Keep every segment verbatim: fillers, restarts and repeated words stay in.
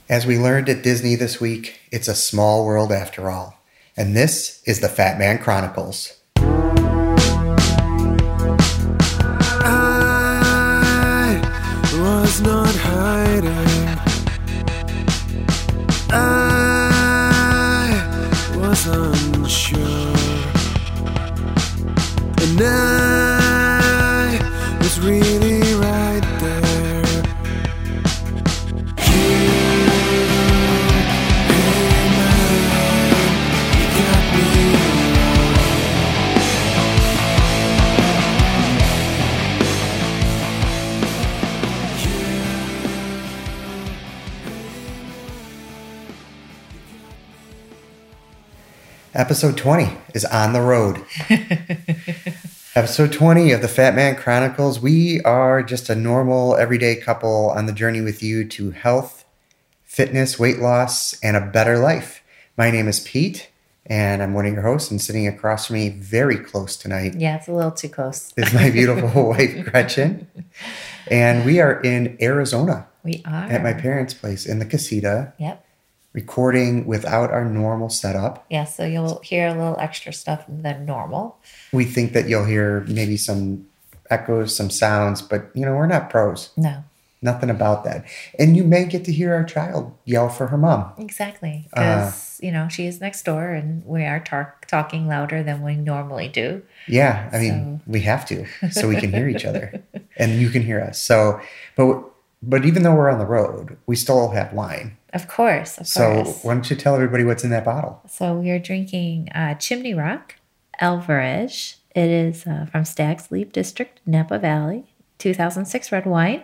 As we learned at Disney this week, it's a small world after all. And this is the Fat Man Chronicles. I was not hiding. I was unsure. And I was really right there. Episode twenty is on the road. Episode twenty of the Fat Man Chronicles. We are just a normal, everyday couple on the journey with you to health, fitness, weight loss, and a better life. My name is Pete, and I'm one of your hosts, and sitting across from me very close tonight. Yeah, it's a little too close. Is my beautiful wife, Gretchen. And we are in Arizona. We are. At my parents' place in the casita. Yep. Recording without our normal setup. Yeah, so you'll hear a little extra stuff than normal. We think that you'll hear maybe some echoes, some sounds, but, you know, we're not pros. No. Nothing about that. And you may get to hear our child yell for her mom. Exactly. Because, uh, you know, she is next door and we are tar- talking louder than we normally do. Yeah, I mean, so. We have to so we can hear each other and you can hear us. So, but but even though we're on the road, we still have wine. Of course, of so course. So why don't you tell everybody what's in that bottle? So we are drinking uh, Chimney Rock Alvarez. It is uh, from Stag's Leap District, Napa Valley, two thousand six red wine.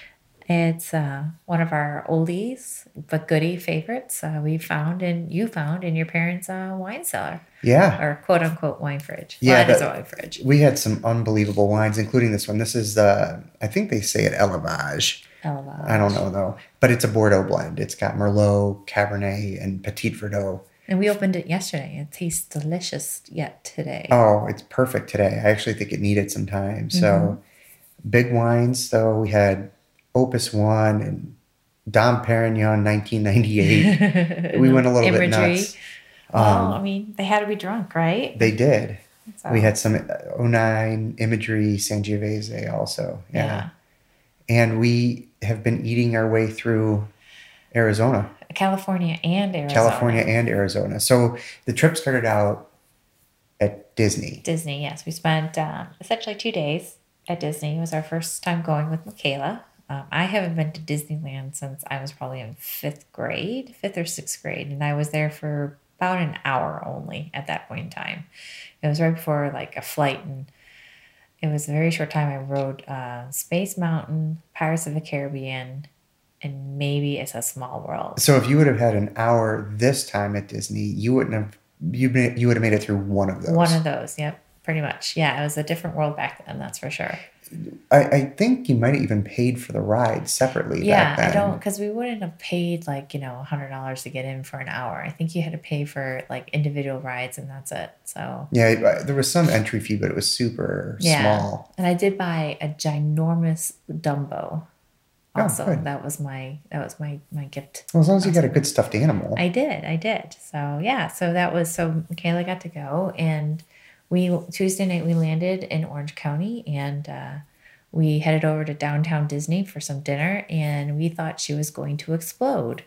It's uh, one of our oldies but goodie favorites uh, we found and you found in your parents' uh, wine cellar. Yeah. Or quote unquote wine fridge. Yeah. Well, that is a wine fridge. We had some unbelievable wines, including this one. This is, uh, I think they say it Elevage. Elevage. I don't know though. But it's a Bordeaux blend. It's got Merlot, Cabernet, and Petit Verdot. And we opened it yesterday. It tastes delicious yet today. Oh, it's perfect today. I actually think it needed some time. So mm-hmm. Big wines, though. We had Opus One and Dom Perignon nineteen ninety-eight. We went a little Imagery. bit nuts. Well, Um, I mean, they had to be drunk, right? They did. So. We had some oh nine Imagery Sangiovese also. Yeah. yeah. And we have been eating our way through Arizona. California and Arizona. California and Arizona. So the trip started out at Disney. Disney, yes. We spent uh, essentially two days at Disney. It was our first time going with Michaela. Um, I haven't been to Disneyland since I was probably in fifth grade, fifth or sixth grade. And I was there for about an hour only at that point in time. It was right before like a flight, and it was a very short time. I rode uh, Space Mountain, Pirates of the Caribbean, and maybe It's a Small World. So if you would have had an hour this time at Disney, you wouldn't have you you would have made it through one of those. One of those, yep, pretty much. Yeah, it was a different world back then, that's for sure. I, I think you might have even paid for the ride separately yeah, back then. I don't, because we wouldn't have paid like, you know, one hundred dollars to get in for an hour. I think you had to pay for like individual rides and that's it. So yeah, there was some entry fee, but it was super yeah. small. And I did buy a ginormous Dumbo. Also, oh, that was my that was my my gift. Well, as long as you got a good stuffed animal. I did, I did. So yeah, so that was so Michaela got to go, and we Tuesday night we landed in Orange County, and uh, we headed over to downtown Disney for some dinner, and we thought she was going to explode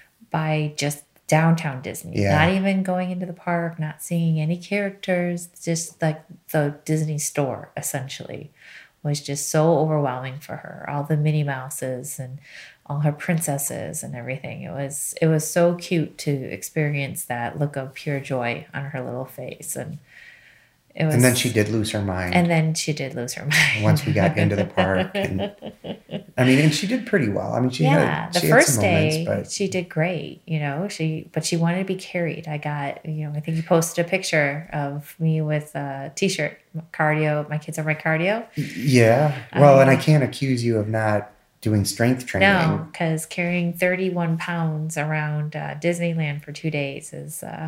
by just downtown Disney, yeah. Not even going into the park, not seeing any characters, just like the Disney store essentially. Was just so overwhelming for her. All the Minnie Mouses and all her princesses and everything. It was it was so cute to experience that look of pure joy on her little face. And it was, and then she did lose her mind. And then she did lose her mind. Once we got into the park. And, I mean, and she did pretty well. I mean, she yeah, had the she first had some day moments, but she did great, you know, she but she wanted to be carried. I got, you know, I think you posted a picture of me with a t-shirt, cardio, my kids are my cardio. Yeah. Well, um, and I can't accuse you of not doing strength training. No, because carrying thirty-one pounds around uh, Disneyland for two days is uh,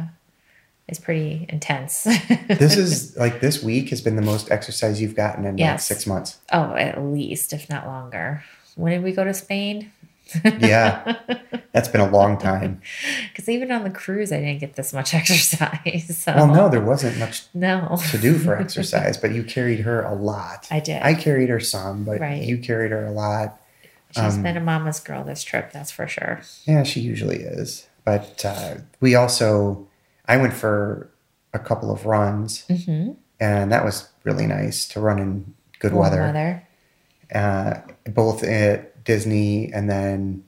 is pretty intense. This is like this week has been the most exercise you've gotten in yes. like six months. Oh, at least, if not longer. When did we go to Spain? Yeah. That's been a long time. Because even on the cruise, I didn't get this much exercise. So. Well, no, there wasn't much no. to do for exercise, but you carried her a lot. I did. I carried her some, but Right. you carried her a lot. She's Um, been a mama's girl this trip, that's for sure. Yeah, she usually is. But uh, we also, I went for a couple of runs, Mm-hmm. and that was really nice to run in good Warm weather. weather. Uh, both at Disney, and then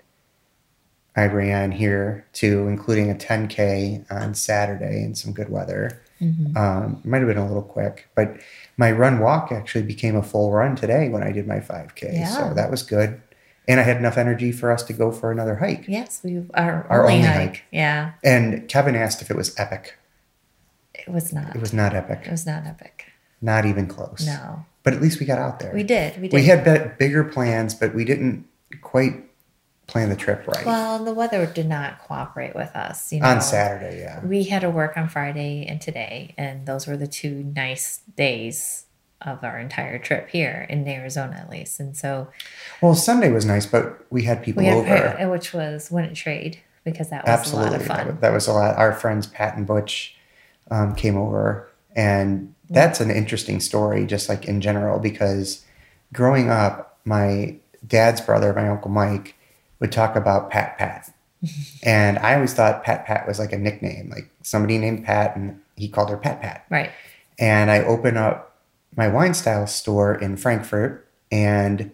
I ran here too, including a ten K on Saturday in some good weather. Mm-hmm. Um, it might have been a little quick, but my run walk actually became a full run today when I did my five K. Yeah. So that was good. And I had enough energy for us to go for another hike. Yes, we our, Our only, only hike. hike. Yeah, And Kevin asked if it was epic. it was not. It was not epic. It was not epic. Not even close. No, But at least we got out there. we did. We did. We had be- bigger plans, but we didn't quite plan the trip right. Well, and the weather did not cooperate with us. You know, On Saturday, yeah. we had to work on Friday and today, and those were the two nice days of our entire trip here in Arizona, at least. And so Well, Sunday was nice, but we had people we had, over. which was Wouldn't Trade, because that was Absolutely. a lot of That fun. was, that was a lot. Our friends Pat and Butch um, came over, and that's an interesting story, just like in general, because growing up, my dad's brother, my Uncle Mike, would talk about Pat Pat. And I always thought Pat Pat was like a nickname, like somebody named Pat, and he called her Pat Pat. Right. And I open up my wine style store in Frankfurt, and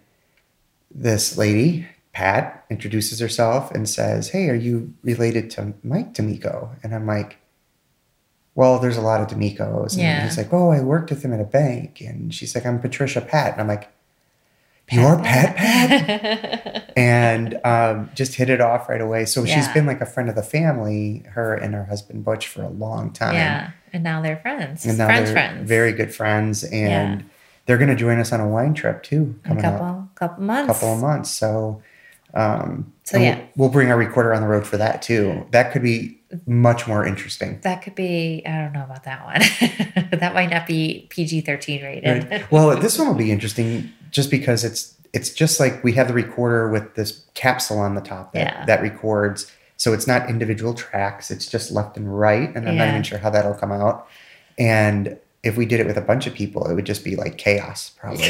this lady, Pat, introduces herself and says, "Hey, are you related to Mike D'Amico?" And I'm like, "Well, there's a lot of D'Amicos." And Yeah. he's like, "Oh, I worked with him at a bank." And she's like, "I'm Patricia Pat." And I'm like, "You're Pat Pat?" And um, just hit it off right away. So she's Yeah. been like a friend of the family, her and her husband Butch, for a long time. Yeah. And now they're friends. And now friends, they're friends. very good friends, and Yeah. they're going to join us on a wine trip too, a coming couple, up couple a months. couple of months. So, um, So, and yeah. we'll, we'll bring our recorder on the road for that too. That could be much more interesting. That could be, I don't know about that one. That might not be P G thirteen rated. Right? Well, this one will be interesting just because it's it's just like we have the recorder with this capsule on the top that, Yeah. that records. So it's not individual tracks. It's just left and right. And I'm not Yeah. even sure how that'll come out. And if we did it with a bunch of people, it would just be like chaos, probably.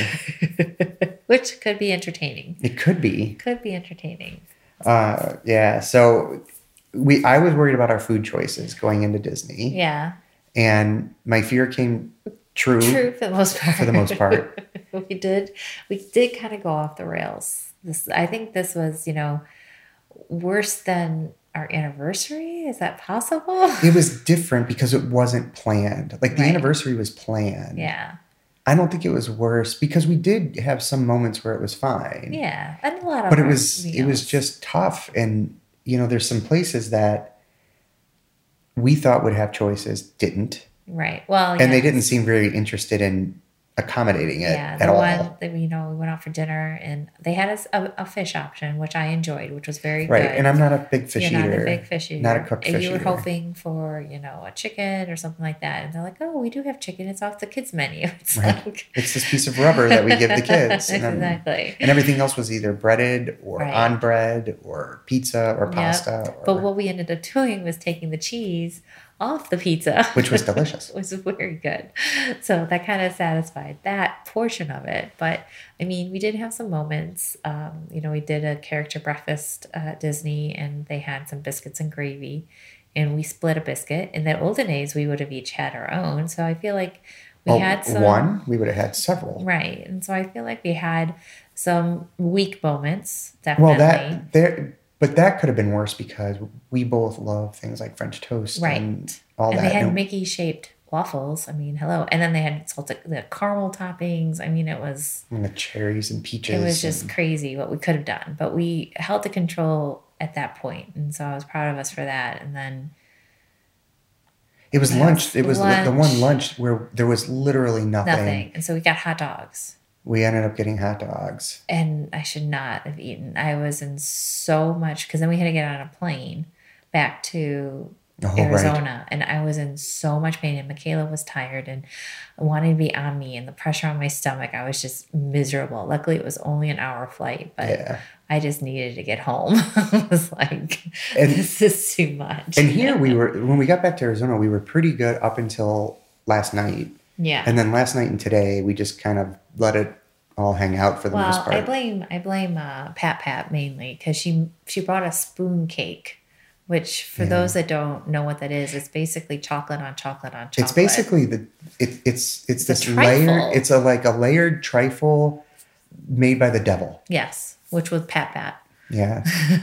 Which could be entertaining. It could be. Could be entertaining. Uh, yeah. So we, I was worried about our food choices going into Disney, Yeah. and my fear came true. True for the most part. For the most part. we did we did kind of go off the rails. This I think this was, you know, worse than our anniversary. Is that possible? It was different because it wasn't planned. Like the Right. anniversary was planned. Yeah. I don't think it was worse because we did have some moments where it was fine. Yeah. And a lot of But it our was it was meals. just tough, and you know, there's some places that we thought would have choices didn't, right. Well, and they yes. didn't seem very interested in accommodating it Yeah, at the all. one that we, you know, we went out for dinner and they had us a, a fish option, which I enjoyed, which was very Right, good. and I'm not a big fish You're eater. not a big fish eater. Not a cooked and fish you were eater. hoping for, you know, a chicken or something like that. And they're like, oh, we do have chicken. It's off the kids' menu. It's Right. like... It's this piece of rubber that we give the kids. And, then- exactly. and everything else was either breaded or Right. on bread or pizza or Yep. pasta. Or, But what we ended up doing was taking the cheese off the pizza, which was delicious. was very good. So that kind of satisfied that portion of it. But I mean, we did have some moments. Um, you know, we did a character breakfast uh, at Disney, and they had some biscuits and gravy, and we split a biscuit. In the olden days, we would have each had our own. So I feel like we Oh, had some one, we would have had several. right, and so I feel like we had some weak moments. Definitely. Well, that there, but that could have been worse because we both love things like French toast Right. and all and that. they had And- Mickey shaped waffles. I mean, hello. And then they had salted the caramel toppings. I mean, it was and the cherries and peaches. it was just and- crazy what we could have done. But we held the control at that point, and so I was proud of us for that. And then it was Yes, lunch. It was the- the lunch. one lunch where there was literally nothing. nothing. And so we got hot dogs. We ended up getting hot dogs. And I should not have eaten. I was in so much because then we had to get on a plane back to Oh, right. Arizona, and I was in so much pain, and Michaela was tired and wanted to be on me, and the pressure on my stomach, I was just miserable. Luckily, it was only an hour flight, but Yeah. I just needed to get home. I was like, And- this is too much. And here we were, when we got back to Arizona, we were pretty good up until last night. Yeah. And then last night and today, we just kind of let it all hang out for the most Well, part. I blame I blame uh, Pat Pat mainly because she she brought a spoon cake, which for Yeah. those that don't know what that is, it's basically chocolate on chocolate on chocolate. It's basically the it, it's it's, It's a this trifle. layered. It's a like a layered trifle made by the devil. Yes, which was Pat Pat. Yeah,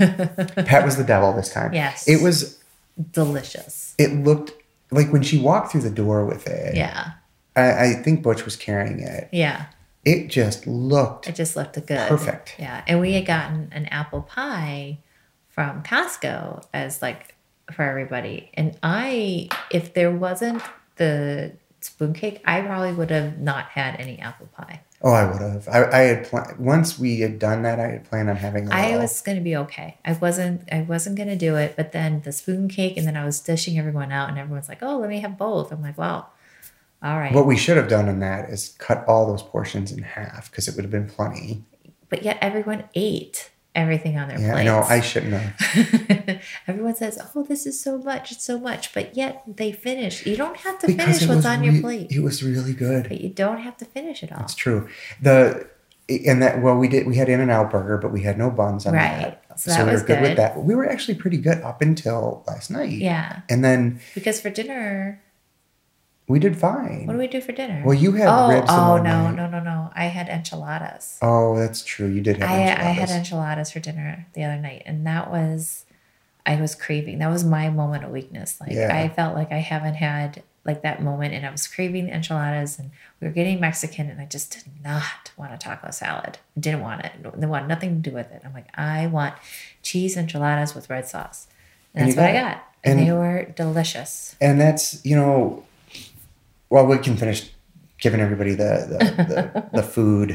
Pat was the devil this time. Yes. It was. Delicious. It looked like when she walked through the door with it. Yeah. I, I think Butch was carrying it. Yeah. It just looked. It just looked good. Perfect. Yeah. And we had gotten an apple pie from Costco as like for everybody. And I, if there wasn't the spoon cake, I probably would have not had any apple pie. Oh, I would have. I, I had pl- once we had done that. I had planned on having. A I little. was going to be okay. I wasn't. I wasn't going to do it. But then the spoon cake, and then I was dishing everyone out, and everyone's like, "Oh, let me have both." I'm like, "Well, all right." What we should have done in that is cut all those portions in half because it would have been plenty. But yet everyone ate everything on their Yeah, plates. I know. I shouldn't have. Everyone says, "Oh, this is so much. It's so much," but yet they finish. You don't have to Because finish it what's was on your re- plate, It was really good. but you don't have to finish it all. It's true. The and that well, we did. We had In-N-Out Burger, but we had no buns on Right. that. So that we were was good, with good. that. We were actually pretty good up until last night. Yeah, And then because for dinner, we did fine. what do we do for dinner? Well, you had oh, ribs the oh one no, night. no, no, no! I had enchiladas. Oh, that's true. You did have I, I enchiladas. had enchiladas for dinner the other night, and that was, I was craving. That was my moment of weakness. Like Yeah. I felt like I haven't had like that moment, and I was craving the enchiladas, and we were getting Mexican, and I just did not want a taco salad. I didn't want it. They wanted nothing to do with it. I'm like, I want cheese enchiladas with red sauce, and And that's you what I got it. got, and, And- they were delicious. And that's, you know, well, we can finish giving everybody the the, the, the food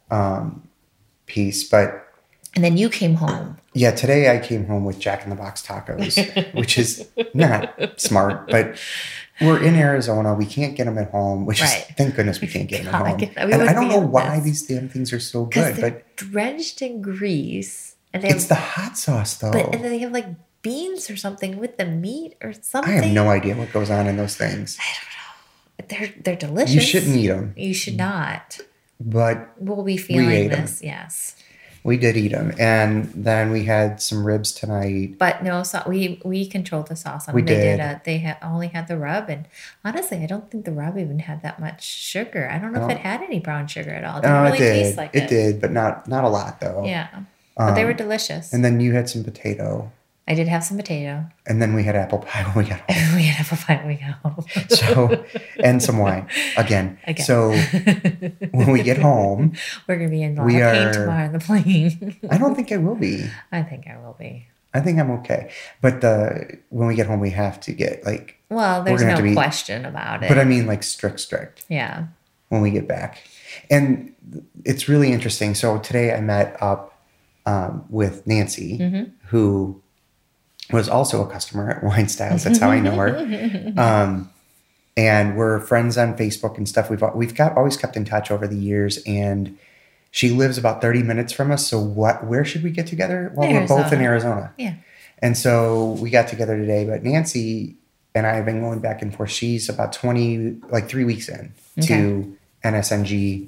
um, piece, but And then you came home. yeah, today I came home with Jack in the Box tacos, which is not smart, but we're in Arizona. We can't get them at home, which Right. is, thank goodness we can't get them at God, home. we And would I don't be know a why mess. these damn things are so Because good, they're but drenched in grease, and they it's have, the hot sauce though. but and then they have like beans or something with the meat or I something. have no idea what goes on in those things. They're they're delicious. You shouldn't eat them, You should not. but We'll be feeling ate 'em. this, yes. we did eat them. And then we had some ribs tonight. But no, so we we controlled the sauce on We them. They did. did. A, they had only had the rub, and honestly, I don't think the rub even had that much sugar. I don't know Oh. if it had any brown sugar at all. It didn't Oh, really it did. taste like it it. did, but not not a lot though. Yeah, but they Um, were delicious. And then you had some potato, I did have some potato. and then we had apple pie when we got home. We had apple pie when we got home. So, and some wine again. Again. So when we get home, We're gonna be in a lot We of pain are- tomorrow in the plane. I don't think I will be. I think I will be. I think I'm okay. But the when we get home, we have to get like. Well, there's gonna no have to be- question about it. But I mean, like strict, strict yeah. when we get back, and it's really interesting. So today I met up um, with Nancy, Mm-hmm. who was also a customer at Wine Styles. That's how I know her. Um, and we're friends on Facebook and stuff. We've we've got always kept in touch over the years, and she lives about thirty minutes from us. So what? Where should we get together? Well, we're both in Arizona, Yeah. and so we got together today. But Nancy and I have been going back and forth. She's about twenty, like three weeks in to N S N G,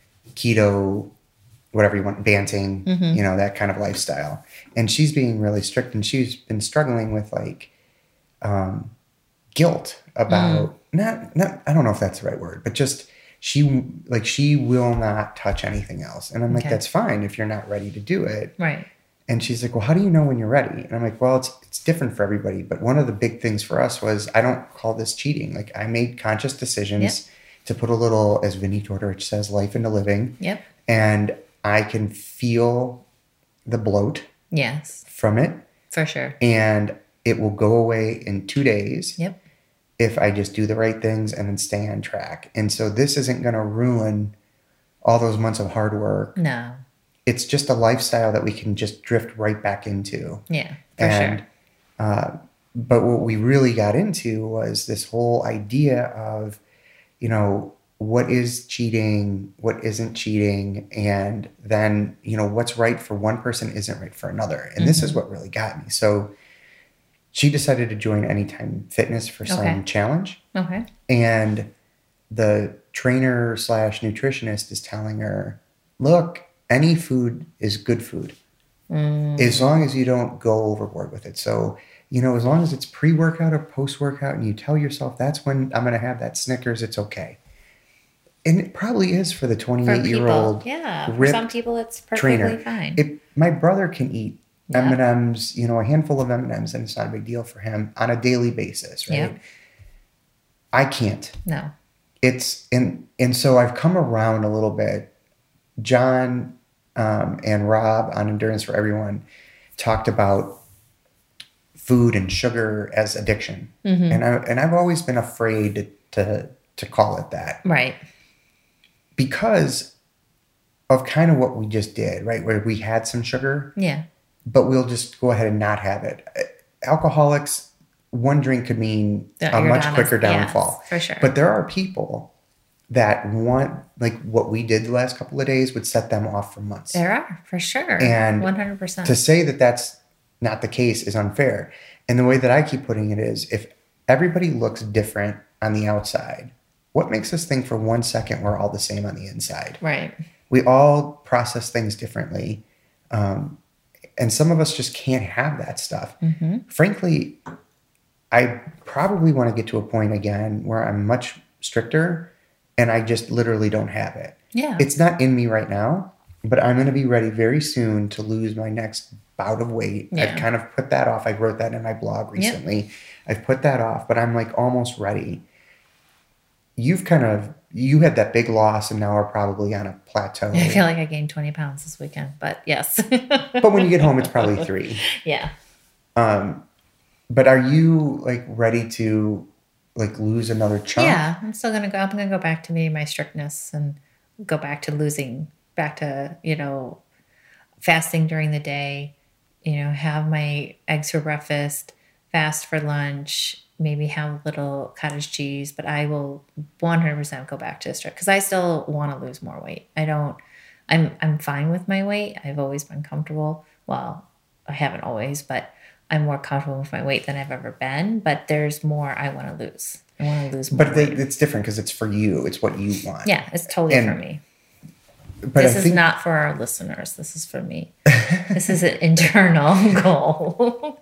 keto, whatever you want, Banting, Mm-hmm. you know, that kind of lifestyle. And she's being really strict, and she's been struggling with like um, guilt about Mm. not not I don't know if that's the right word, but just she like she will not touch anything else. And I'm like, Okay. that's fine if you're not ready to do it. Right. And she's like, well, how do you know when you're ready? And I'm like, well, it's it's different for everybody. But one of the big things for us was I don't call this cheating. Like I made conscious decisions Yep. to put a little, as Vinnie Tortorich says, life into living. Yep. And I can feel the bloat Yes. from it. For sure. And it will go away in two days Yep. if I just do the right things and then stay on track. And so this isn't going to ruin all those months of hard work. No. It's just a lifestyle that we can just drift right back into. Yeah. For and sure. uh, but what we really got into was this whole idea of, you know, what is cheating, what isn't cheating, and then, you know, what's right for one person isn't right for another. And mm-hmm. this is what really got me. So she decided to join Anytime Fitness for some Okay. challenge. Okay. And the trainer slash nutritionist is telling her, look, any food is good food. Mm. As long as you don't go overboard with it. So, you know, as long as it's pre-workout or post-workout and you tell yourself that's when I'm going to have that Snickers, it's okay. And it probably is for the twenty-eight-year-old Yeah, for ripped some people it's perfectly trainer. fine. It, my brother can eat Yeah. M and M's, you know, a handful of M and M's, and it's not a big deal for him on a daily basis, right? Yep. I can't. No. It's and and so I've come around a little bit. John um, and Rob on Endurance for Everyone talked about food and sugar as addiction, Mm-hmm. and I and I've always been afraid to, to to call it that Right. because of kind of what we just did, right? Where we had some sugar, Yeah. but we'll just go ahead and not have it. Alcoholics, one drink could mean That a you're much down quicker as- yes, downfall. for sure. But there are people that want, like what we did the last couple of days would set them off for months. There are, for sure. And one hundred percent. To say that that's not the case is unfair. And the way that I keep putting it is, if everybody looks different on the outside, what makes us think for one second we're all the same on the inside? Right. We all process things differently. Um, and some of us just can't have that stuff. Mm-hmm. Frankly, I probably want to get to a point again where I'm much stricter and I just literally don't have it. Yeah. It's not in me right now, but I'm going to be ready very soon to lose my next bout of weight. Yeah. I've kind of put that off. I wrote that in my blog recently. I've put that off, but I'm like almost ready. You've kind of, you had that big loss and now are probably on a plateau. I feel like I gained twenty pounds this weekend, but yes. But when you get home, it's probably three. Yeah. Um, but are you like ready to like lose another chunk? Yeah. I'm still going to go. I'm going to go back to maybe my strictness and go back to losing, back to, you know, fasting during the day, you know, have my eggs for breakfast, fast for lunch, maybe have a little cottage cheese, but I will one hundred percent go back to strict because I still want to lose more weight. I don't, I'm, I'm fine with my weight. I've always been comfortable. Well, I haven't always, but I'm more comfortable with my weight than I've ever been, but there's more I want to lose. I want to lose more But the, weight. it's different because it's for you. It's what you want. Yeah, it's totally And- for me. But This I is think, not for our listeners. This is for me. This is an internal goal.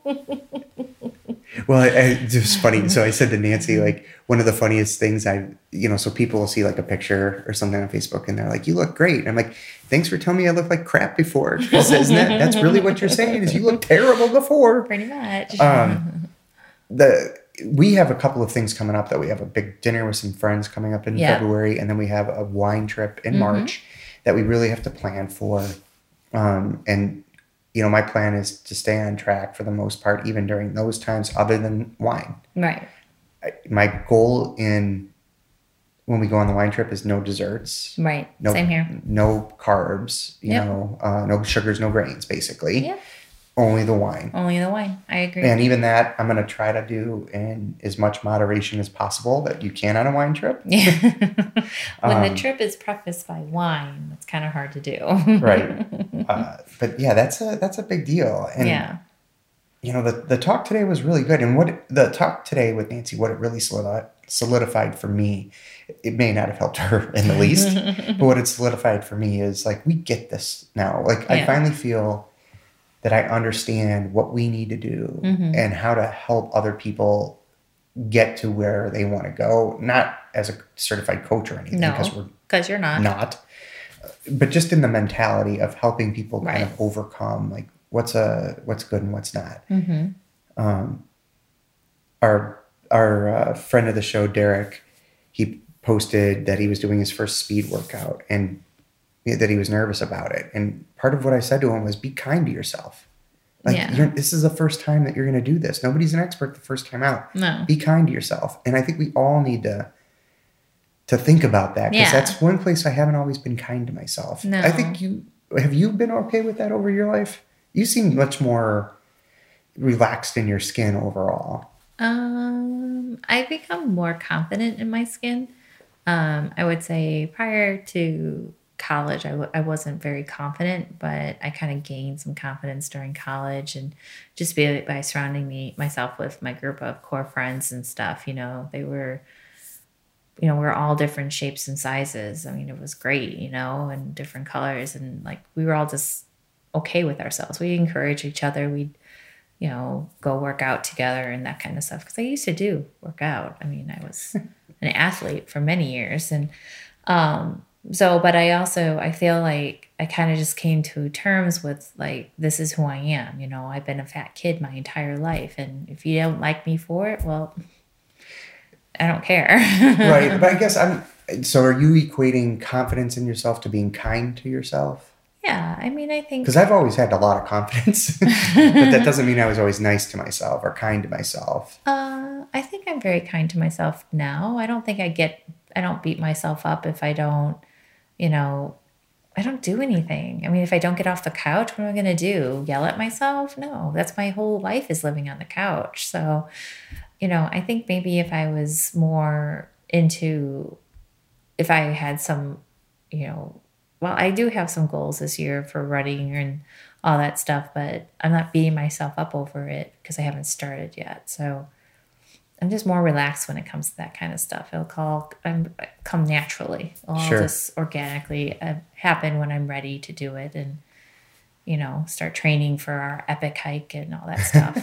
well, I, I, it was funny. So I said to Nancy, like, one of the funniest things I, you know, so people will see like a picture or something on Facebook and they're like, you look great. And I'm like, thanks for telling me I look like crap before. Because isn't that, that's really what you're saying is you look terrible before. Pretty much. Um, the we have a couple of things coming up that we have a big dinner with some friends coming up in Yeah. February, and then we have a wine trip in Mhm. March that we really have to plan for. Um, and you know, my plan is to stay on track for the most part, even during those times, other than wine. Right. I, my goal in when we go on the wine trip is no desserts, Right. no Same here. no carbs, you Yep. know, uh, no sugars, no grains, basically. Yeah. Only the wine. Only the wine. I agree. And even that, I'm going to try to do in as much moderation as possible that you can on a wine trip. Yeah. when Um, the trip is prefaced by wine, it's kind of hard to do. Right. Uh, but yeah, that's a that's a big deal. And Yeah. you know, the the talk today was really good. And what the talk today with Nancy, what it really solidi- solidified for me, it may not have helped her in the least, but what it solidified for me is like we get this now. Like I Yeah. finally feel that I understand what we need to do Mhm. and how to help other people get to where they want to go. Not as a certified coach or anything, No. because we're Because you're not. not, but just in the mentality of helping people kind Right. of overcome like what's a what's good and what's not. Mm-hmm. Um, our our uh, friend of the show, Derek, he posted that he was doing his first speed workout and that he was nervous about it. And part of what I said to him was, be kind to yourself. Like, Yeah. you're, this is the first time that you're going to do this. Nobody's an expert the first time out. No. Be kind to yourself. And I think we all need to to think about that because Yeah. that's one place I haven't always been kind to myself. No. I think you have you been okay with that over your life? You seem much more relaxed in your skin overall? Um, I've become more confident in my skin. Um, I would say prior to college, I w- I wasn't very confident, but I kind of gained some confidence during college and just by, by surrounding me myself with my group of core friends and stuff. You know, they were, you know, we're all different shapes and sizes. I mean, it was great, you know, and different colors, and like we were all just okay with ourselves. We encourage each other. We'd, you know, go work out together and that kind of stuff. Because I used to do work out. I mean, I was an athlete for many years. And um, so, but I also, I feel like I kind of just came to terms with like, this is who I am. You know, I've been a fat kid my entire life. And if you don't like me for it, well, I don't care. Right. But I guess I'm, so are you equating confidence in yourself to being kind to yourself? Yeah, I mean, I think... Because I've always had a lot of confidence, but that doesn't mean I was always nice to myself or kind to myself. Uh, I think I'm very kind to myself now. I don't think I get... I don't beat myself up if I don't, you know... I don't do anything. I mean, if I don't get off the couch, what am I going to do? Yell at myself? No, that's my whole life is living on the couch. So, you know, I think maybe if I was more into... If I had some, you know... Well, I do have some goals this year for running and all that stuff, but I'm not beating myself up over it because I haven't started yet. So I'm just more relaxed when it comes to that kind of stuff. It'll call, I'm, come naturally. It'll all Sure. just organically uh, happen when I'm ready to do it and, you know, start training for our epic hike and all that stuff.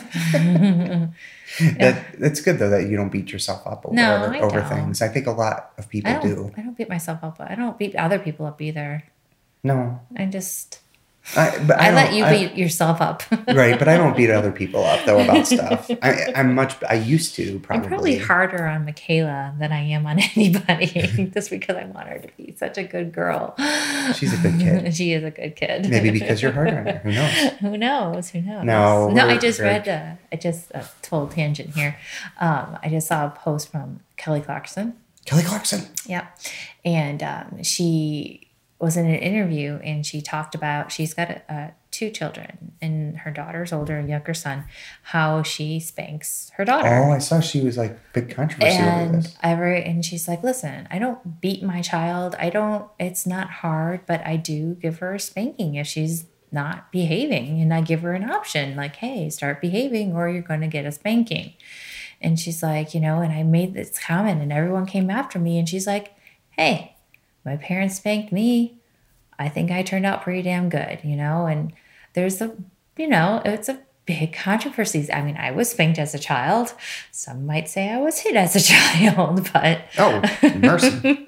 That, it's good, though, that you don't beat yourself up over, No, I over don't. things. I think a lot of people I don't, do. I don't beat myself up. I don't beat other people up either. No. I just... I, but I, I, let don't- you I- beat yourself up. Right, but I don't beat other people up, though, about stuff. I, I'm much... I used to, probably. I'm probably harder on Michaela than I am on anybody just because I want her to be such a good girl. She's a good kid. She is a good kid. Maybe because you're harder on her. Who knows? Who knows? Who knows? No, no. I we're just very- read. Uh, I just uh, told tangent here. Um, I just saw a post from Kelly Clarkson. Kelly Clarkson. Yeah, and um, she was in an interview and she talked about she's got uh, two children and her daughter's older and younger son, how she spanks her daughter. Oh, I saw she was like big controversy over And this. every and she's like, listen, I don't beat my child. I don't. It's not hard, but I do give her a spanking if she's not behaving, and I give her an option like, hey, start behaving, or you're going to get a spanking. And she's like, you know, and I made this comment, and everyone came after me, and she's like, hey, my parents spanked me. I think I turned out pretty damn good, you know. And there's a, you know, it's a big controversy. I mean, I was spanked as a child. Some might say I was hit as a child, but Oh, mercy.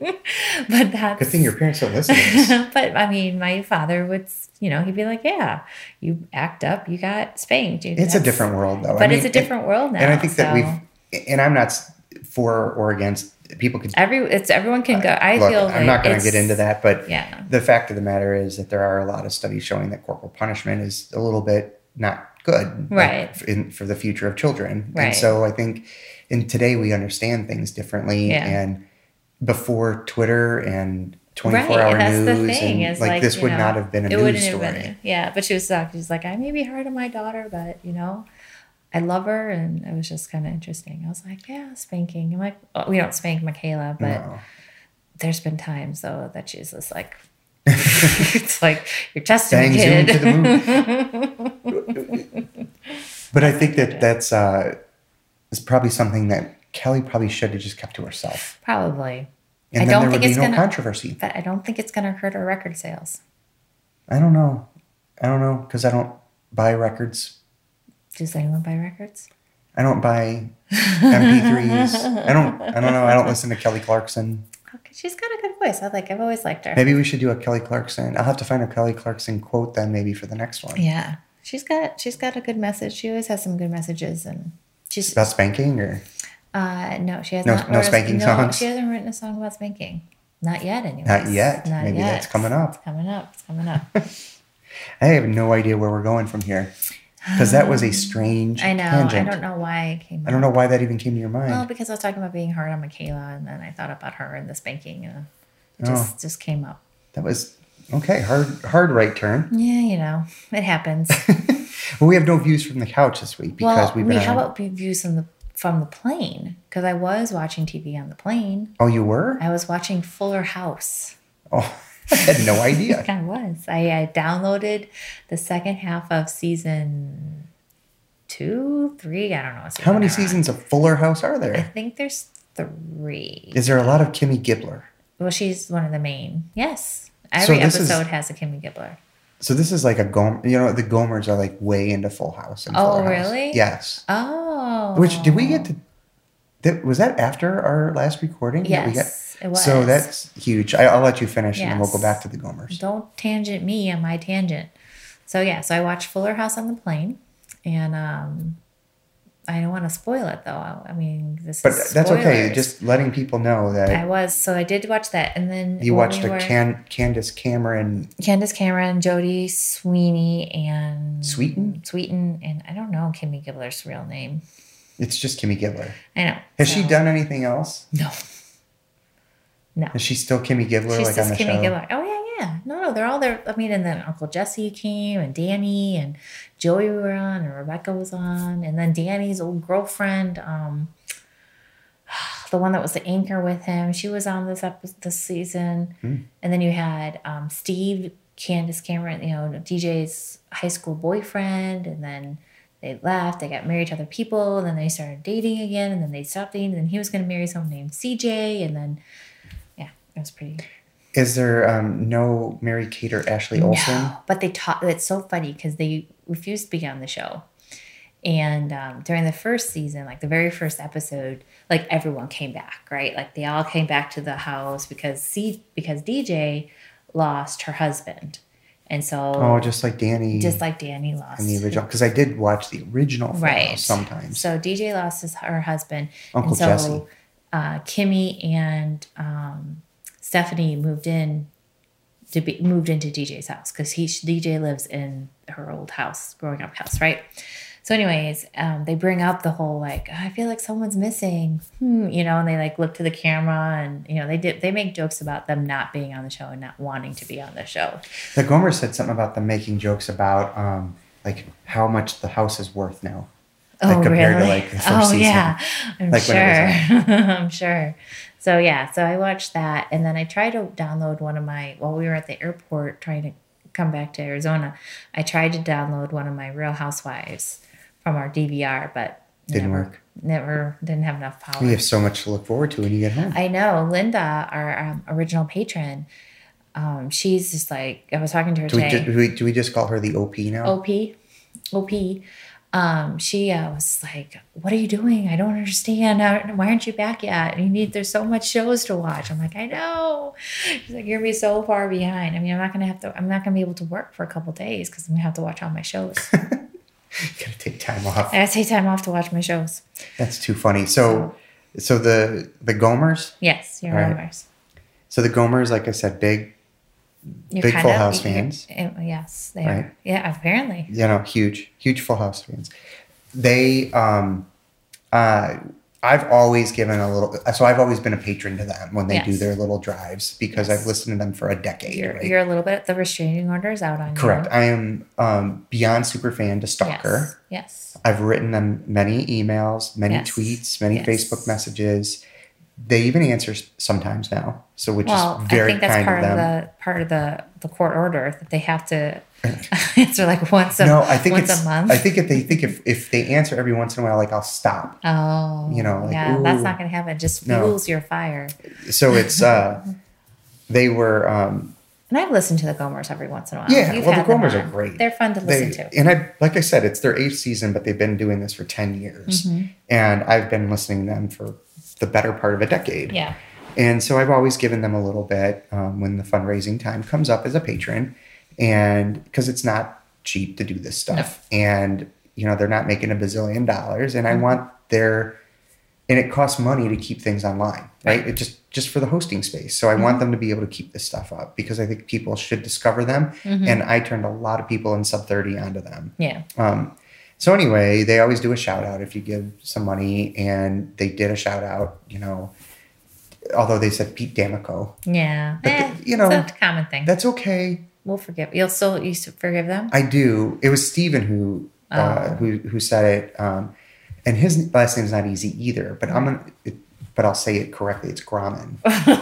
but that's Good thing your parents don't listen to this. but I mean, my father would, you know, he'd be like, "Yeah, you act up, you got spanked." You- It's a that's- different world, though. I but mean, it's a different world now. And I think that so we've, and I'm not s- for or against, people could, every it's everyone can go. I look, feel I'm like not going to it's- get into that, but Yeah, the fact of the matter is that there are a lot of studies showing that corporal punishment is a little bit not good, like, Right. in, for the future of children. Right. And so I think in today we understand things differently. Yeah. And before Twitter and twenty-four right. hour And that's news, the thing and is like, like this you would know, not have been a it news wouldn't story. have been. Yeah, but she was like, she's like, I may be hard on my daughter, but you know, I love her, and it was just kind of interesting. I was like, yeah, spanking. I'm like, oh, we don't spank Michaela, but. No. There's been times though that she's just like, it's like you're testing Bang, a zoom kid. to the moon. But I think that that's uh, is probably something that Kelly probably should have just kept to herself. Probably, And I then don't there think would be it's no gonna- controversy. but I don't think it's gonna hurt our record sales. I don't know. I don't know because I don't buy records. Does anyone buy records? I don't buy M P threes. I don't. I don't know. I don't listen to Kelly Clarkson. Okay, she's got a good voice. I like. I've always liked her. Maybe we should do a Kelly Clarkson. I'll have to find a Kelly Clarkson quote then, maybe for the next one. Yeah, she's got she's got a good message. She always has some good messages, and she's About spanking or uh no, she has No- not no wrote a- spanking no, songs? She hasn't written a song about spanking. Not yet, anyways. Not yet. Not Maybe yet. that's coming up. It's coming up. It's coming up. I have no idea where we're going from here because that was a strange I know. tangent. I don't know why it came. I don't know why that even came to your mind. Well, because I was talking about being hard on Michaela, and then I thought about her and the spanking, and it Oh. just just came up. That was Okay, hard hard right turn. Yeah, you know, it happens. Well, we have no views from the couch this week because well, we've we been how on- about views from the from the plane? Because I was watching T V on the plane. Oh, you were? I was watching Fuller House. Oh, I had no idea. I was. I, I downloaded the second half of season two, three. I don't know. How many whatever. seasons of Fuller House are I there? think there's three. Is there a lot of Kimmy Gibbler? Well, she's one of the main. Yes. So Every this is- episode has a Kimmy Gibbler. So this is like a Gomer. You know, the Gomers are like way into Full House. And Oh, Fuller House. really? Yes. Oh. Which did we get to? That, was that after our last recording? that we Yes, it was. So that's huge. I, I'll let you finish, and then we'll go Yes. back to the Gomers. Don't tangent me on my tangent. So yeah, so I watched Fuller House on the plane, and um, I don't want to spoil it though. I mean, this But is that's okay. spoilers. Just letting people know that I was so I did watch that, and then you when watched we a were- Can, Candace Cameron. Candace Cameron, Jodie Sweeney, and Sweeten? Sweeten, and I don't know Kimmy Gibbler's real name. It's just Kimmy Gibbler. I know. Has she So- done anything else? No. No. Is she still Kimmy Gibbler She's like just on the Kimmy show? Gibbler. Oh yeah, yeah. No, no, they're all there. I mean, and then Uncle Jesse came, and Danny, and Joey were on, and Rebecca was on, and then Danny's old girlfriend, um, the one that was the anchor with him, she was on this episode, this season. Hmm. And then you had um, Steve, Candace Cameron, you know, D J's high school boyfriend, and then they left. They got married to other people, and then they started dating again, and then they stopped dating. And then he was going to marry someone named C J, and then yeah, it was pretty. Is there um, no Mary Kate or Ashley Olsen? No, but they taught. It's so funny because they refused to be on the show, and um, during the first season, like the very first episode, like everyone came back, right? Like they all came back to the house because C because D J lost her husband, and so Oh, just like Danny just like Danny lost in the original. Because I did watch the original Full right House sometimes. So D J lost his her husband, Uncle and so Jesse. uh, Kimmy and um, Stephanie moved in to be moved into D J's house because he D J lives in her old house, growing up house, right? So, anyways, um, they bring up the whole like I feel like someone's missing, hmm, you know, and they like look to the camera and you know they did they make jokes about them not being on the show and not wanting to be on the show. The Gomer said something about them making jokes about um, like how much the house is worth now. Like, Oh, compared to, really? like, the first oh, season. yeah. I'm Like, when it sure. I'm sure. So, yeah. So, I watched that. And then I tried to download one of my, while we were at the airport trying to come back to Arizona, I tried to download one of my Real Housewives from our D V R, but Didn't never, work. Never, didn't have enough power. We have so much to look forward to when you get home. I know. Linda, our um, original patron, um, she's just like, I was talking to her do, we today. just, do, we, do we just call her the O P now? O P, O P. Um, she uh, was like, "What are you doing? I don't understand. How, why aren't you back yet? You need. There's so much shows to watch." I'm like, "I know." She's like, "You're gonna be so far behind. I mean, I'm not gonna have to. I'm not gonna be able to work for a couple days because I'm gonna have to watch all my shows. Gotta take time off. I gotta take time off to watch my shows." That's too funny. So, so the the Gomers. Yes, you're All right. right. So the Gomers, like I said, big, You're Big kind Full of- House you're- fans. uh, Yes, they Right. are. Yeah, apparently. you know, huge, huge Full House fans. They, um, uh, I've always given a little. So I've always been a patron to them when they Yes. do their little drives because Yes. I've listened to them for a decade. You're right? you're a little bit. The restraining order is out on you. Correct. I am um, beyond super fan to stalker. Yes. Yes. I've written them many emails, many Yes. tweets, many Yes. Facebook messages. They even answer s- sometimes now, so which Well, is I very think that's kind part of of, them. the part of the the court order that they have to answer like once a no, I think once it's. a month. I think if they think if if they answer every once in a while, like I'll stop. oh, you know, like, yeah, that's ooh. not going to happen. It just No. fuels your fire. So it's. uh They were. um And I've listened to the Gomers every once in a while. Yeah, You've well, the had them Gomers are on. great. They're fun to They, listen to. and I, like I said, it's their eighth season, but they've been doing this for ten years, Mm-hmm. and I've been listening to them for the better part of a decade. Yeah. And so I've always given them a little bit um, when the fundraising time comes up as a patron, and because it's not cheap to do this stuff, and you know they're not making a bazillion dollars, and I Mm-hmm. want their, and it costs money to keep things online, right? It just just for the hosting space. So I Mm-hmm. want them to be able to keep this stuff up because I think people should discover them, Mm-hmm. and I turned a lot of people in sub thirty onto them. Yeah. Um, so anyway, they always do a shout out if you give some money, and they did a shout out, you know, although they said Pete D'Amico. Yeah. But Eh, the- you know, it's a common thing. That's okay. We'll forgive. You'll still you still forgive them? I do. It was Steven who uh, Oh. who who said it, um, and his last name's not easy either. But I'm gonna, it, but I'll say it correctly. It's Grauman.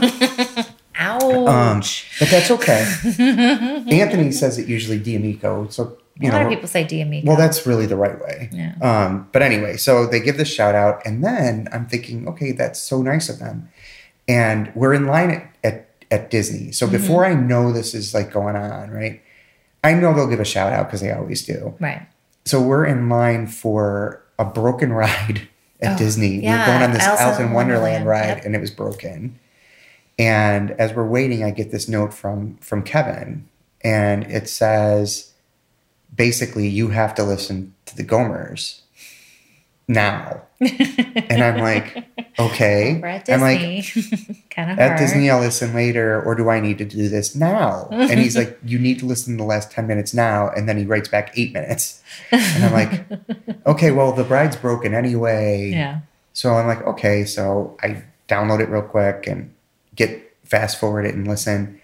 Ouch. Um, but that's okay. Anthony says it usually D'Amico, so you a know. lot of people say D'Amico. Well, that's really the right way. Yeah. Um, but anyway, so they give this shout out, and then I'm thinking, okay, that's so nice of them. And we're in line at at, at Disney. So Mm-hmm. before I know this is like going on, right? I know they'll give a shout out because they always do. right. So we're in line for a broken ride at Oh, Disney. yeah, we're going on this Alice Alice in in Wonderland, Wonderland, ride, yep. and it was broken. And as we're waiting, I get this note from from Kevin, and it says, basically, you have to listen to the Gomers now. And I'm like, okay. We're at I'm like, Disney. kind of at hard. Disney, I'll listen later, or do I need to do this now? And he's like, you need to listen to the last ten minutes now. And then he writes back eight minutes. And I'm like, okay, well, the ride's broken anyway. Yeah. So I'm like, okay. So I download it real quick and get fast forward it and listen.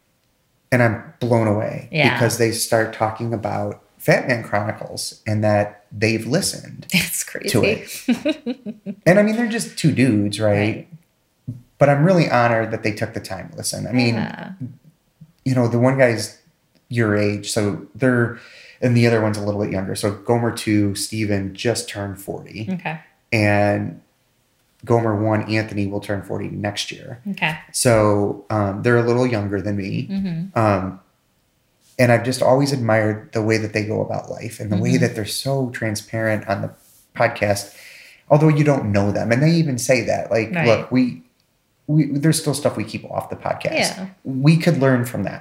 And I'm blown away Yeah. because they start talking about Fat Man Chronicles and that they've listened It's crazy. to it. And I mean, they're just two dudes, right? Right. But I'm really honored that they took the time to listen. I mean, Yeah. you know, the one guy's your age, so they're, and the other one's a little bit younger. So Gomer two, Steven, just turned forty. Okay. And Gomer one, Anthony, will turn forty next year. Okay. So um, they're a little younger than me. Mm-hmm. Um, and I've just always admired the way that they go about life and the way Mhm. that they're so transparent on the podcast, although you don't know them. And they even say that, like, Right. look, we, we, there's still stuff we keep off the podcast. Yeah. We could learn from that.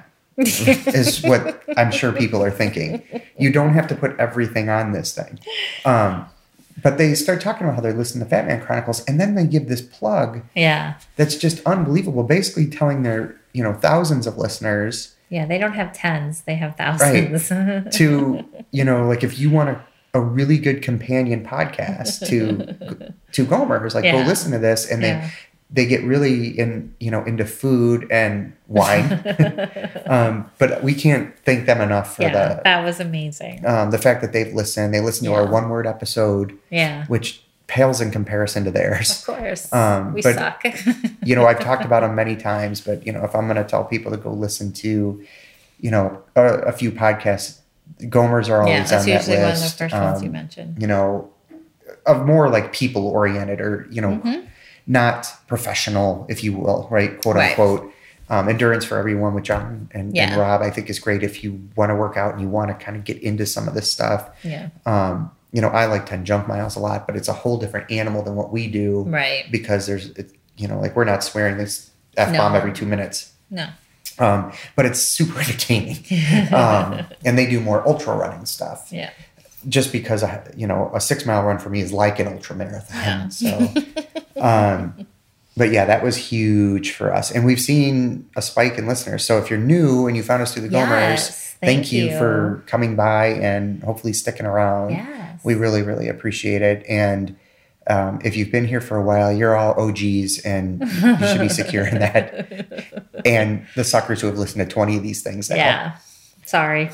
Is what I'm sure people are thinking. You don't have to put everything on this thing. Um, but they start talking about how they're listening to Fat Man Chronicles, and then they give this plug Yeah. that's just unbelievable, basically telling their, you know, thousands of listeners Yeah. They don't have tens. They have thousands. to, you know, like if you want a, a really good companion podcast to to Gomers, like go Yeah. listen to this, and they Yeah. they get really in, you know, into food and wine. um, but we can't thank them enough for yeah. the That was amazing. um, the fact that they've listened. They listened to our Yeah. one word episode, Yeah. which pales in comparison to theirs. Of course. Um, we but- suck. You know, I've talked about them many times, but you know, if I'm going to tell people to go listen to, you know, a, a few podcasts, Gomers are always yeah. That's on that usually one of the list. first ones you Um, mentioned. You know, of more like people oriented, or you know, Mhm. not professional, if you will, right? Quote Right. unquote. Um, Endurance for Everyone with John and, Yeah. and Rob, I think is great if you want to work out and you want to kind of get into some of this stuff. Yeah. Um, you know, I like ten junk miles a lot, but it's a whole different animal than what we do Right. because there's, it, you know, like we're not swearing this F bomb No. every two minutes. No. Um, but it's super entertaining. um, and they do more ultra running stuff. Yeah. Just because, I, you know, a six mile run for me is like an ultra marathon. Yeah. So, um, but yeah, that was huge for us. And we've seen a spike in listeners. So if you're new and you found us through the Gomers, Yes, thank, thank you, you. for coming by and hopefully sticking around. Yes. We really, really appreciate it. And um, if you've been here for a while, you're all O Gs and you should be secure in that. And the suckers who have listened to twenty of these things now. Yeah. Sorry.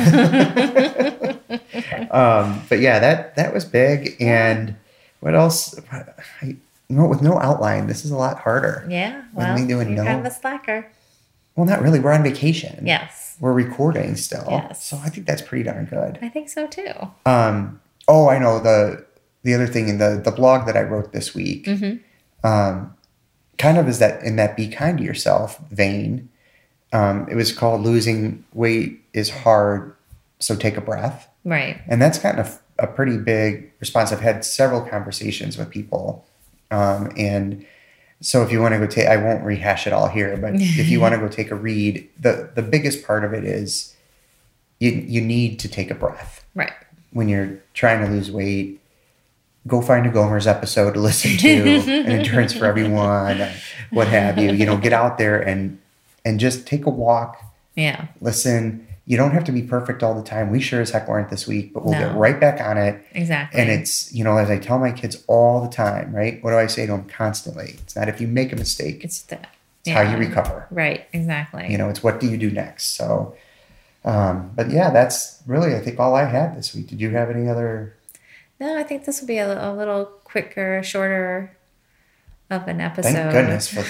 Um, but yeah, that, that was big. And what else? I, you know, with no outline, this is a lot harder. Yeah. When Well, we do a you're no- kind of a slacker. Well, not really. We're on vacation. Yes. We're recording still. Yes. So I think that's pretty darn good. I think so too. Um, oh, I know the the other thing in the the blog that I wrote this week, Mhm. um, kind of is that in that be kind to yourself vein. Um, it was called "Losing Weight is Hard, So Take a Breath," Right. and that's kind of a pretty big response. I've had several conversations with people, um, and so if you want to go take, I won't rehash it all here, but if you want to go take a read, the the biggest part of it is you you need to take a breath Right. when you're trying to lose weight. Go find a Gomers episode to listen to, an Endurance for Everyone, what have you. You know, get out there and and just take a walk, Yeah. listen, You don't have to be perfect all the time. We sure as heck weren't this week, but we'll No. get right back on it. Exactly. And it's, you know, as I tell my kids all the time, right? What do I say to them constantly? It's not if you make a mistake, It's that. it's how you recover. Right. Exactly. You know, it's what do you do next? So, um, but yeah, that's really, I think, all I had this week. Did you have any other? No, I think this will be a, a little quicker, shorter of an episode. Thank goodness for,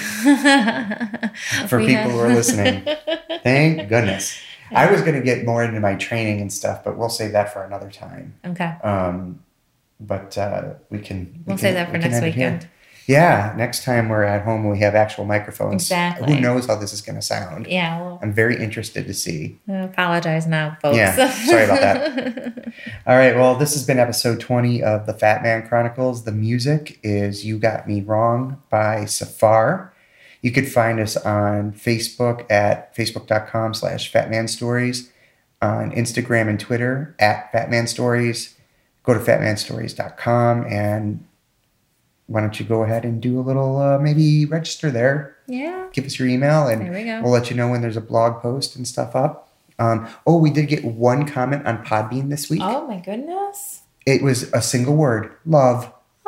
for We people have- who are listening. Thank goodness. I was going to get more into my training and stuff, but we'll save that for another time. Okay. Um, but uh, we can. We We'll can, save that for we can next end it here. weekend. Yeah, next time we're at home, we have actual microphones. Exactly. Who knows how this is going to sound? Yeah. Well, I'm very interested to see. I apologize now, folks. Yeah, sorry about that. All right, well, this has been episode twenty of the Fat Man Chronicles. The music is You Got Me Wrong by Safar. You could find us on Facebook at facebook.com slash fatmanstories, on Instagram and Twitter at fatmanstories. Go to fatmanstories dot com, and why don't you go ahead and do a little, uh, maybe register there. Yeah. Give us your email, and There we go. we'll let you know when there's a blog post and stuff up. Um, oh, we did get one comment on Podbean this week. Oh my goodness. It was a single word, love.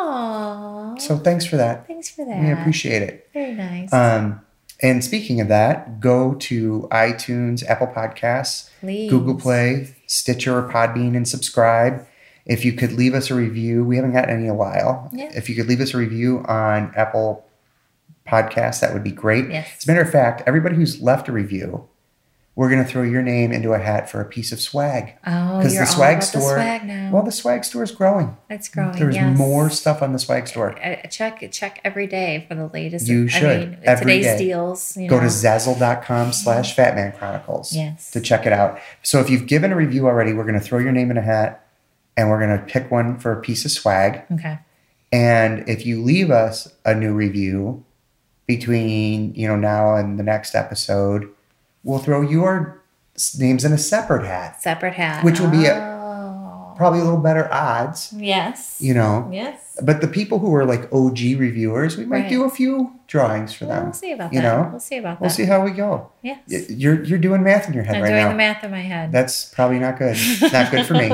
Aww. So thanks for that. Thanks for that. We appreciate it. Very nice. Um, and speaking of that, go to iTunes, Apple Podcasts, Please. Google Play, Stitcher, or Podbean, and subscribe. If you could leave us a review, we haven't gotten any in a while. Yeah. If you could leave us a review on Apple Podcasts, that would be great. Yes. As a matter of fact, everybody who's left a review, we're going to throw your name into a hat for a piece of swag. Oh, Because you're the all swag about store, the swag now. well, the swag store is growing. It's growing. There's yes. more stuff on the swag store. I, I check check every day for the latest. You I should, mean, every today's day. deals. You Go know. to zazzle.com slash Fatman Chronicles Yes. to check it out. So if you've given a review already, we're going to throw your name in a hat, and we're going to pick one for a piece of swag. Okay. And if you leave us a new review between, you know, now and the next episode, we'll throw your s- names in a separate hat. Separate hat. Which will be a- Oh. Probably a little better odds, Yes. you know. Yes. But the people who are like O G reviewers, we might Right. do a few drawings for Well, them. we'll see about you that. know? We'll see about We'll that. see how we go. Yes. Y- You're you're doing math in your head I'm right doing now. the math in my head. That's probably not good. Not good for me.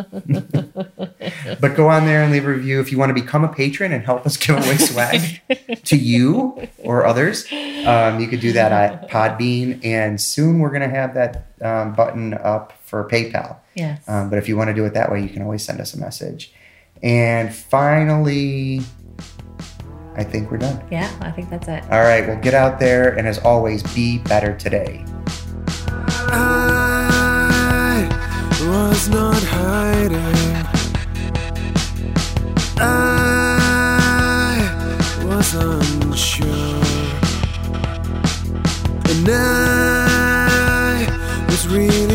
But go on there and leave a review. If you want to become a patron and help us give away swag to you or others, um, you could do that at Podbean. And soon we're going to have that um, button up for PayPal. Yes. Um, but if you want to do it that way, you can always send us a message. And finally, I think we're done. Yeah, I think that's it. All right, well, get out there. And as always, be better today. I was not hiding. I was unsure. And I was really